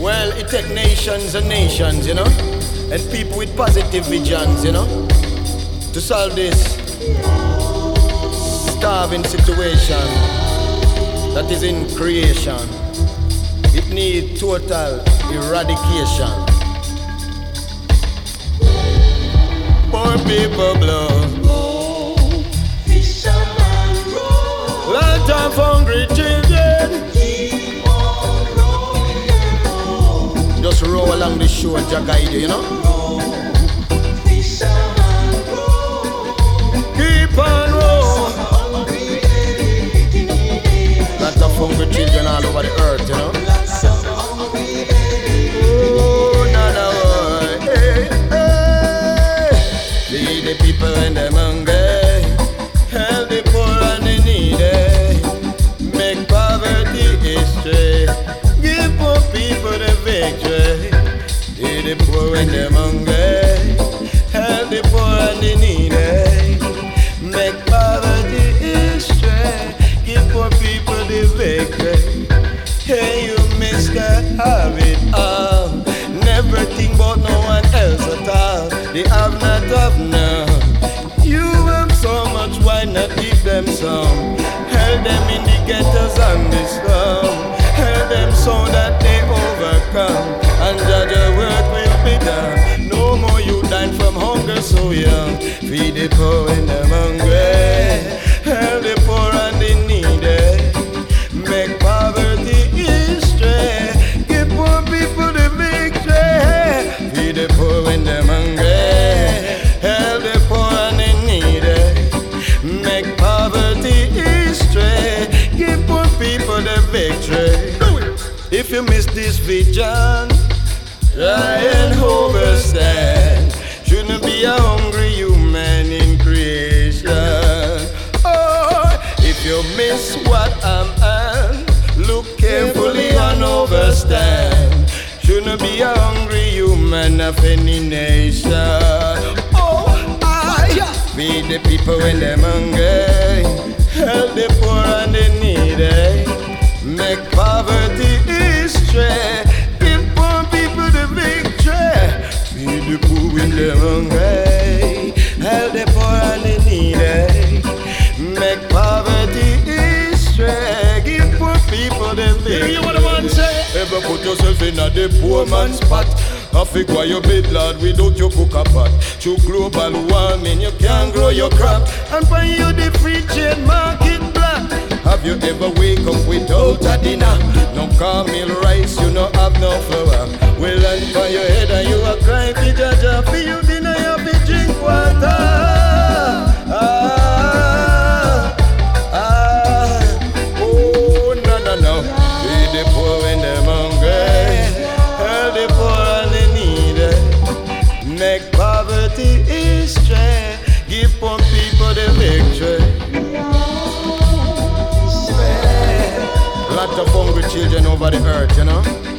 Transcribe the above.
Well, it takes nations and nations, you know, and people with positive visions, you know, to solve this starving situation that is in creation. It needs total eradication. Poor people blow. Lot of hungry children. Just roll along the shore, Jah guide you, you know. Keep on roll. Lot of hungry children all over the earth, you know. Oh, nana boy, hey, hey. Feed the people when they're hungry. Help the poor and the needy. Make poverty history. Give poor people the victory. Feed the poor when they're hungry. Help the poor and the needy. Make poverty history. Give poor people the victory. Hey, you mister, have it all. Never think about no one else at all. They have not have none. You have so much, why not give them some? Help them in the ghettos and the slum. Help them so that they overcome, and Jah work will be done. No more you dying from hunger so young. Feed the poor when they're hungry. Help the poor and the needy. Make poverty history. Give poor people the victory. Feed the poor when they're hungry. Help the poor and the needy. Make poverty history. Give poor people the victory. If you miss this vision, try and overstand. Shouldn't be a hungry human in creation. Oh, if you miss what I'm on, look carefully and overstand. Shouldn't be a hungry human of any nation. Oh, I feed the people when they're hungry. Help the poor and the needy. Make poverty history. Give poor people the victory. Feed the poor when they're hungry. Help the poor and the needy. Make poverty history. Give poor people the victory. You what the man say? Ever put yourself in a the poor man's spot? I figure your bed, Lord, without your cook a pot. Through global warming, you can't grow your crop. And find you the free trade market black. Have you ever wake up without a dinner? No cornmeal rice, you no have no flour. Well, and for your head and you a cry for Jah. For you dinner, you have to drink water. Oh, no. Feed the poor when they're hungry. Help the poor and the needy. Make poverty history. Give poor people the victory. Lot of hungry children over the earth, you know.